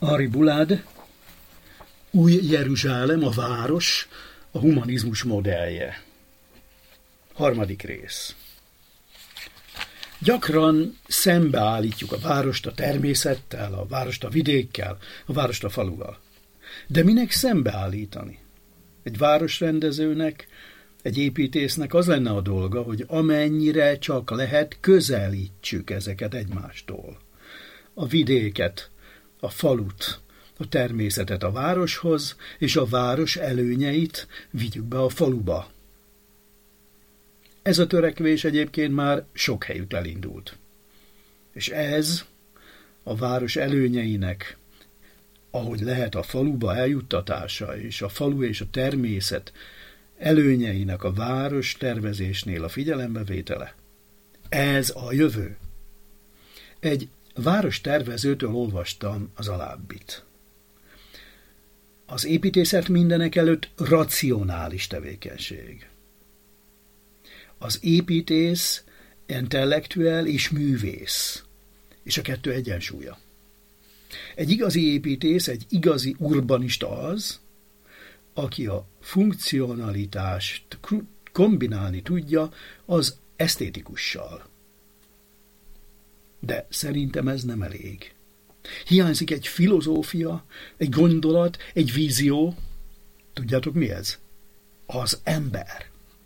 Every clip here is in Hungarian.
Henri Boulade, Új Jeruzsálem, a város, a humanizmus modellje. 3. rész. Gyakran szembeállítjuk a várost a természettel, a várost a vidékkel, a várost a faluval. De minek szembeállítani? Egy városrendezőnek, egy építésznek az lenne a dolga, hogy amennyire csak lehet, közelítsük ezeket egymástól. A vidéket, a falut, a természetet a városhoz, és a város előnyeit vigyük be a faluba. Ez a törekvés egyébként már sok helyütt elindult. És ez a város előnyeinek, ahogy lehet a faluba eljuttatása, és a falu és a természet előnyeinek a város tervezésnél a figyelembevétele. Ez a jövő. Egy város tervezőtől olvastam az alábbit. Az építészet mindenek előtt racionális tevékenység. Az építész intellektuel és művész, és a kettő egyensúlya. Egy igazi építész, egy igazi urbanista az, aki a funkcionalitást kombinálni tudja az esztétikussal. De szerintem ez nem elég. Hiányzik egy filozófia, egy gondolat, egy vízió. Tudjátok mi ez? Az ember.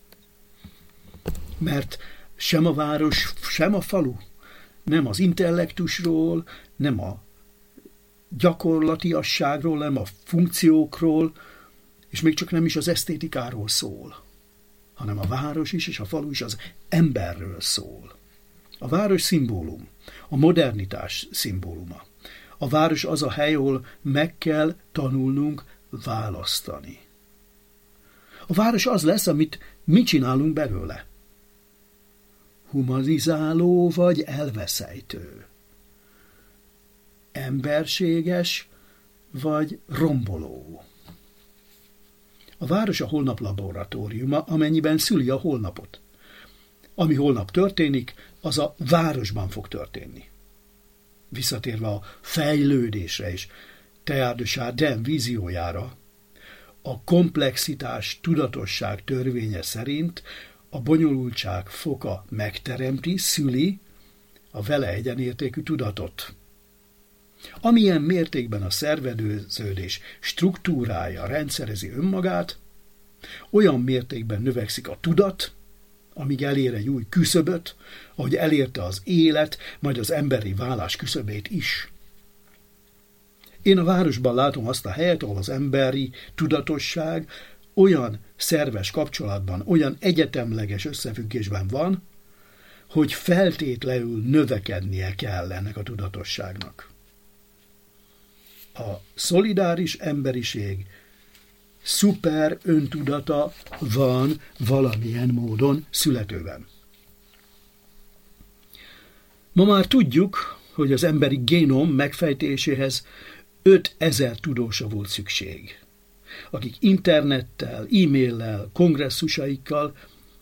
Mert sem a város, sem a falu nem az intellektusról, nem a gyakorlatiasságról, nem a funkciókról, és még csak nem is az esztétikáról szól, hanem a város is és a falu is az emberről szól. A város szimbólum, a modernitás szimbóluma. A város az a hely, ahol meg kell tanulnunk választani. A város az lesz, amit mi csinálunk belőle. Humanizáló vagy elveszejtő. Emberséges vagy romboló. A város a holnap laboratóriuma, amennyiben szüli a holnapot. Ami holnap történik, az a városban fog történni. Visszatérve a fejlődésre és Teilhard de Chardin víziójára, a komplexitás tudatosság törvénye szerint a bonyolultság foka megteremti, szüli a vele egyenértékű tudatot. Amilyen mértékben a szerveződés struktúrája rendszerezi önmagát, olyan mértékben növekszik a tudat, amíg elér egy új küszöböt, ahogy elérte az élet, majd az emberi válás küszöbét is. Én a városban látom azt a helyet, ahol az emberi tudatosság olyan szerves kapcsolatban, olyan egyetemleges összefüggésben van, hogy feltétlenül növekednie kell ennek a tudatosságnak. A szolidáris emberiség szuper öntudata van valamilyen módon születőben. Ma már tudjuk, hogy az emberi génom megfejtéséhez 5000 tudósa volt szükség, akik internettel, e-maillel, kongresszusaikkal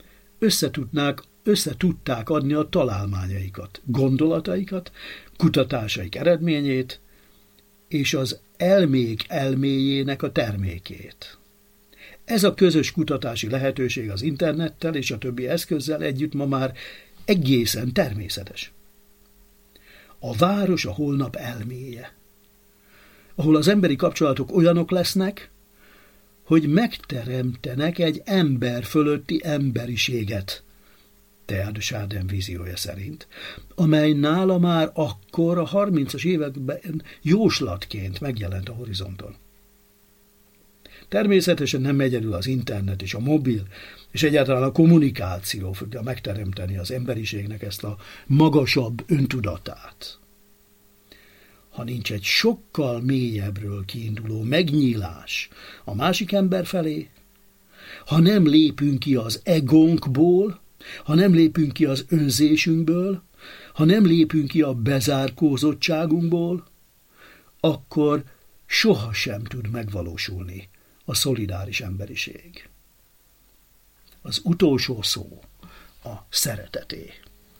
összetudták adni a találmányaikat, gondolataikat, kutatásaik eredményét, és az elmék elméjének a termékét. Ez a közös kutatási lehetőség az internettel és a többi eszközzel együtt ma már egészen természetes. A város a holnap elméje, ahol az emberi kapcsolatok olyanok lesznek, hogy megteremtenek egy ember fölötti emberiséget, Teilhard de Chardin víziója szerint, amely nála már akkor a 30-as években jóslatként megjelent a horizonton. Természetesen nem egyedül az internet és a mobil, és egyáltalán a kommunikáció fogja megteremteni az emberiségnek ezt a magasabb öntudatát. Ha nincs egy sokkal mélyebbről kiinduló megnyílás a másik ember felé, ha nem lépünk ki az egónkból, ha nem lépünk ki az önzésünkből, ha nem lépünk ki a bezárkózottságunkból, akkor sohasem tud megvalósulni a szolidáris emberiség. Az utolsó szó a szereteté.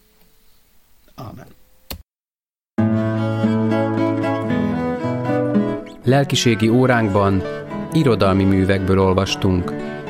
Ámen. Lelkiségi óránkban irodalmi művekből olvastunk.